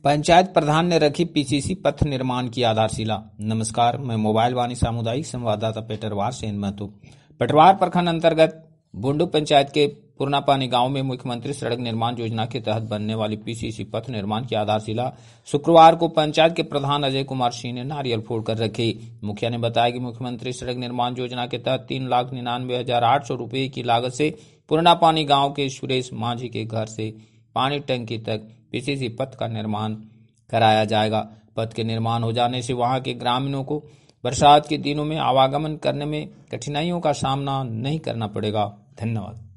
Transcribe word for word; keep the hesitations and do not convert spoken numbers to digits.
पंचायत प्रधान ने रखी पीसीसी पथ निर्माण की आधारशिला। नमस्कार, मैं मोबाइल वाणी सामुदायिक संवाददाता पेटरवार से महतो। पेटरवार प्रखंड अंतर्गत बुंडू पंचायत के पुरनापानी गांव में मुख्यमंत्री सड़क निर्माण योजना के तहत बनने वाली पीसीसी पथ निर्माण की आधारशिला शुक्रवार को पंचायत के प्रधान अजय कुमार सिंह ने नारियल फोड़कर रखी। मुखिया ने बताया कि मुख्यमंत्री सड़क निर्माण योजना के तहत तीन लाख निन्यानवे हजार आठ सौ रूपये की लागत से पुरनापानी गाँव के सुरेश मांझी के घर से पानी टंकी तक पीसीसी पथ का निर्माण कराया जाएगा। पथ के निर्माण हो जाने से वहां के ग्रामीणों को बरसात के दिनों में आवागमन करने में कठिनाइयों का सामना नहीं करना पड़ेगा। धन्यवाद।